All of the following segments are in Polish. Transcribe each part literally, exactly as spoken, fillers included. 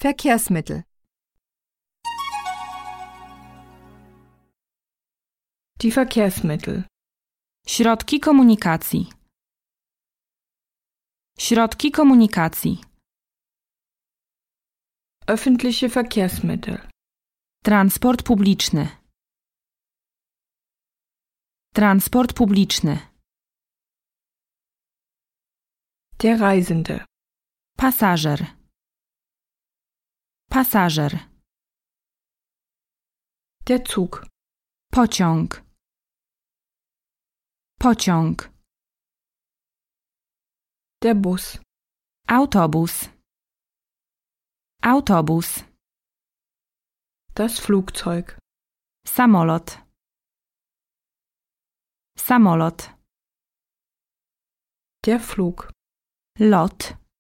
Verkehrsmittel. Die Verkehrsmittel. Środki komunikacji. Środki komunikacji. Öffentliche Verkehrsmittel. Transport publiczny. Transport publiczny. Der Reisende. Pasażer. Pasażer. Der Zug. Pociąg. Pociąg. Der Bus. Autobus. Autobus. Das Flugzeug. Samolot. Samolot. Der Flug. Lot.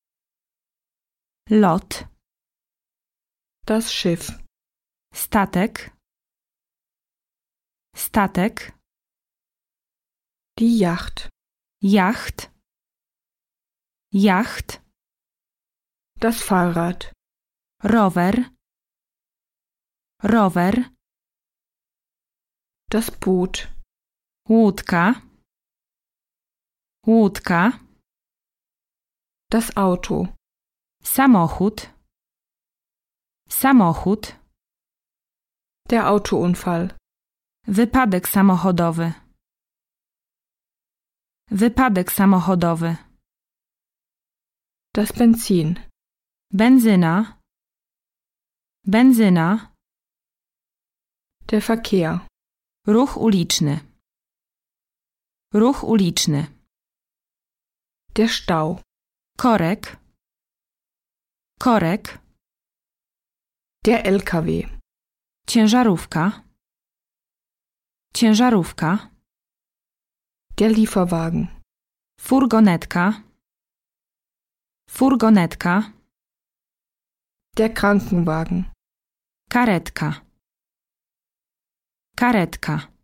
Lot. Das Schiff. Statek. Statek. Die Yacht. Jacht. Jacht. Das Fahrrad. Rower. Rower. Das Boot. Łódka. Łódka. Das Auto. Samochód. Samochód. Der Autounfall. Wypadek samochodowy. Wypadek samochodowy. Das Benzin. Benzyna. Benzyna. Der Verkehr. Ruch uliczny. Ruch uliczny. Der Stau. Korek. Korek. Der L K W. Ciężarówka. Ciężarówka. Der Lieferwagen. Furgonetka. Furgonetka. Der Krankenwagen. Karetka. Karetka.